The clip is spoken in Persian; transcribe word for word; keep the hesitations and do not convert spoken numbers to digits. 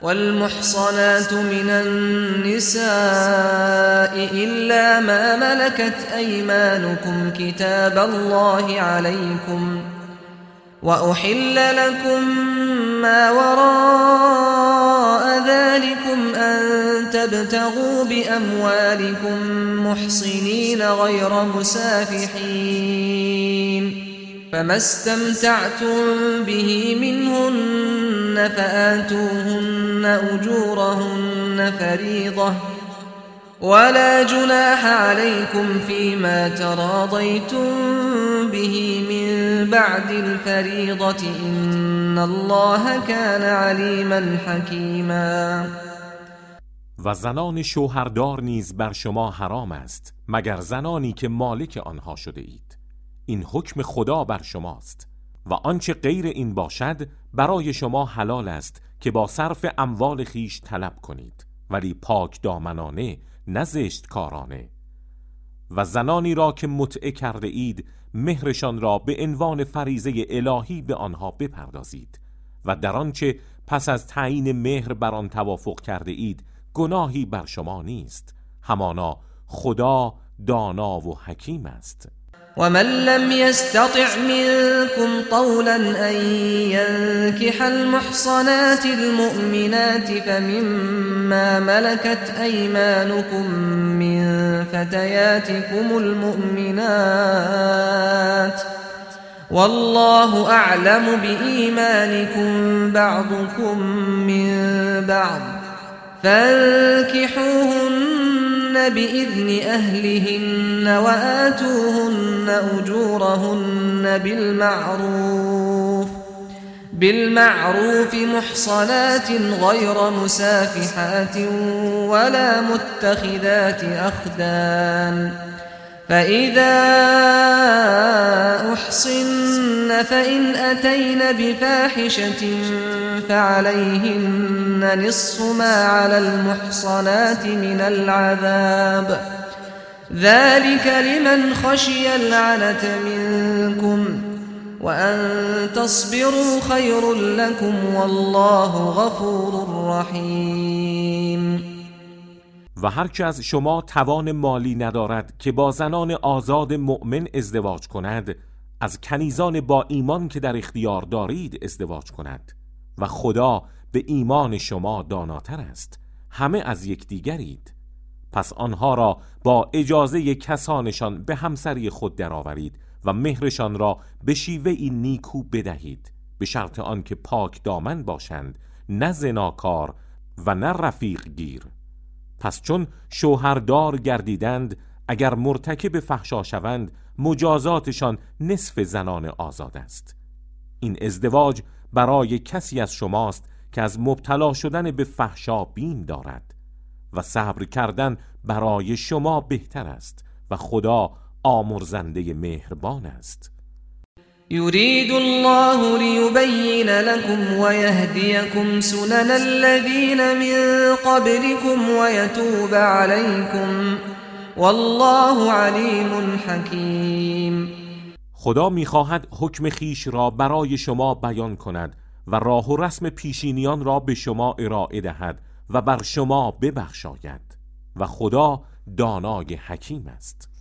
والمحصنات من النساء إلا ما ملكت أيمانكم كتاب الله عليكم وأحل لكم ما وراء ذلكم أن تبتغوا بأموالكم محصنين غير مسافحين فما استمتعتم به منهن فآتوهن أجورهن فريضة ولا جناح عليكم فيما تراضيتم به من بعد الفريضة إن الله كان عليما حكيما. و زنان شوهردار نیز بر شما حرام است مگر زنانی که مالک آنها شده اید. این حکم خدا بر شماست و آنچه غیر این باشد برای شما حلال است که با صرف اموال خیش طلب کنید، ولی پاک دامنانه نه زشت کارانه. و زنانی را که متعه کرده اید مهرشان را به عنوان فریضه الهی به آنها بپردازید و در آنچه پس از تعیین مهر بر آن توافق کرده اید گناهی بر شما نیست. همانا خدا دانا و حکیم است. ومن لم يستطع منكم طولا أن ينكح المحصنات المؤمنات فمما ملكت أيمانكم من فتياتكم المؤمنات والله أعلم بإيمانكم بعضكم من بعض فانكحوهن بإذن أهلهن وآتوهن أجورهن بالمعروف بالمعروف محصنات غير مسافحات ولا متخذات أخدان فإذا أحصن فإن أتين بفاحشة فعليهن نصف ما على المحصنات من العذاب ذلك لمن خشي العنة منكم وأن تصبروا خير لكم والله غفور رحيم. و هر که از شما توان مالی ندارد که با زنان آزاد مؤمن ازدواج کند، از کنیزان با ایمان که در اختیار دارید ازدواج کند و خدا به ایمان شما داناتر است. همه از یکدیگرید. پس آنها را با اجازه کسانشان به همسری خود درآورید و مهرشان را به شیوهی نیکو بدهید، به شرط آنکه پاک دامن باشند، نه زناکار و نه رفیق گیر. پس چون شوهردار گردیدند، اگر مرتکب فحشا شوند مجازاتشان نصف زنان آزاد است. این ازدواج برای کسی از شماست که از مبتلا شدن به فحشا بیم دارد و صبر کردن برای شما بهتر است و خدا آمرزنده مهربان است. يريد الله ليبين لكم ويهديكم سنن الذين من قبلكم ويتوب عليكم والله عليم حكيم. خدا می‌خواهد حکم خیش را برای شما بیان کند و راه و رسم پیشینیان را به شما ارائه دهد و بر شما ببخشاید و خدا دانای حکیم است.